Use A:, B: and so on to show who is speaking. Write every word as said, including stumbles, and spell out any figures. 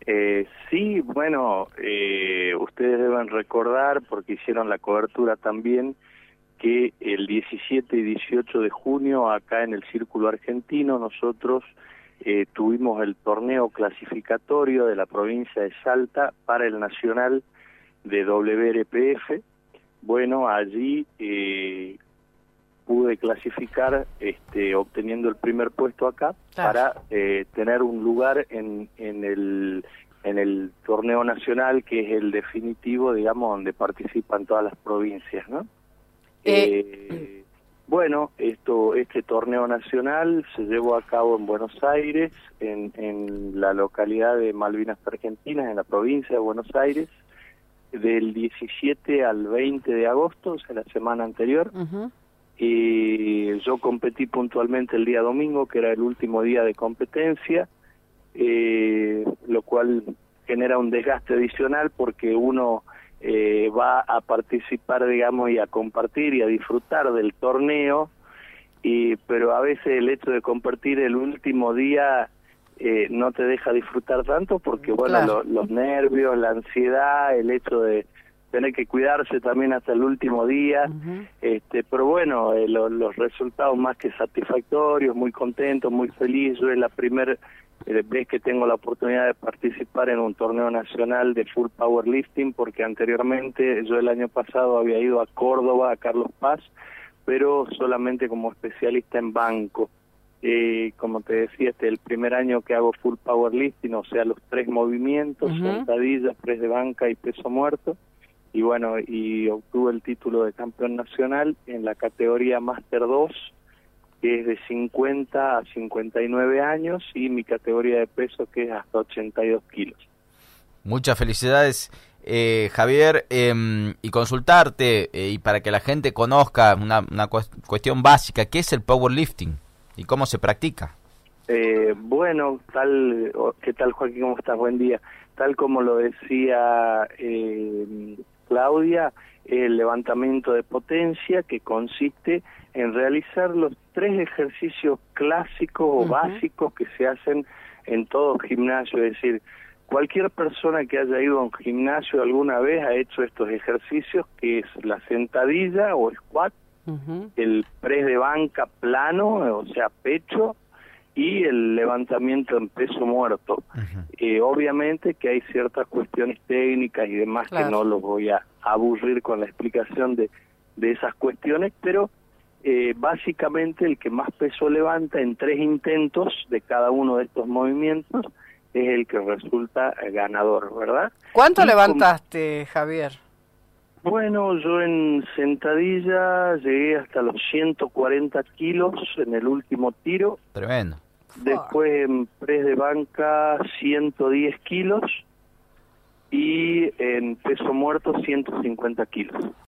A: Eh, sí, bueno, eh, ustedes deben recordar, porque hicieron la cobertura también, que el diecisiete y dieciocho de junio, acá en el Círculo Argentino, nosotros eh, tuvimos el torneo clasificatorio de la provincia de Salta para el Nacional de W R P F. Bueno, allí eh, pude clasificar este, obteniendo el primer puesto acá, claro, para eh, tener un lugar en, en el en el torneo nacional, que es el definitivo, digamos, donde participan todas las provincias, ¿no? Eh, eh, bueno, esto este torneo nacional se llevó a cabo en Buenos Aires, en, en la localidad de Malvinas Argentinas, en la provincia de Buenos Aires, del diecisiete al veinte de agosto, o sea, la semana anterior. Uh-huh. Y yo competí puntualmente el día domingo, que era el último día de competencia, eh, lo cual genera un desgaste adicional porque uno eh, va a participar, digamos, y a compartir y a disfrutar del torneo, y pero a veces el hecho de compartir el último día eh, no te deja disfrutar tanto porque, bueno, claro, lo, los nervios, la ansiedad, el hecho de tener que cuidarse también hasta el último día, uh-huh. este pero bueno, eh, lo, los resultados más que satisfactorios, muy contento, muy feliz. Yo es la primera eh, vez que tengo la oportunidad de participar en un torneo nacional de full powerlifting, porque anteriormente yo el año pasado había ido a Córdoba, a Carlos Paz, pero solamente como especialista en banco. Eh, como te decía, este es el primer año que hago full powerlifting, o sea, los tres movimientos, uh-huh. sentadillas, press de banca y peso muerto. Y bueno, y obtuve el título de campeón nacional en la categoría Master dos, que es de cincuenta a cincuenta y nueve años, y mi categoría de peso, que es hasta ochenta y dos kilos.
B: Muchas felicidades, eh, Javier, eh, y consultarte, eh, y para que la gente conozca una, una cuestión básica, ¿qué es el powerlifting y cómo se practica?
A: Eh, bueno, tal, ¿qué tal, Joaquín? ¿Cómo estás? Buen día. Tal como lo decía eh, Claudia, el levantamiento de potencia, que consiste en realizar los tres ejercicios clásicos o uh-huh. básicos que se hacen en todo gimnasio. Es decir, cualquier persona que haya ido a un gimnasio alguna vez ha hecho estos ejercicios, que es la sentadilla o squat, uh-huh. el press de banca plano, o sea, pecho, y el levantamiento en peso muerto. Uh-huh. Eh, obviamente que hay ciertas cuestiones técnicas y demás, claro, que no los voy a aburrir con la explicación de, de esas cuestiones, pero eh, básicamente el que más peso levanta en tres intentos de cada uno de estos movimientos es el que resulta ganador, ¿verdad?
C: ¿Cuánto
A: y
C: levantaste, con... Javier?
A: Bueno, yo en sentadilla llegué hasta los ciento cuarenta kilos en el último tiro.
B: Tremendo.
A: Después en press de banca ciento diez kilos y en peso muerto ciento cincuenta kilos.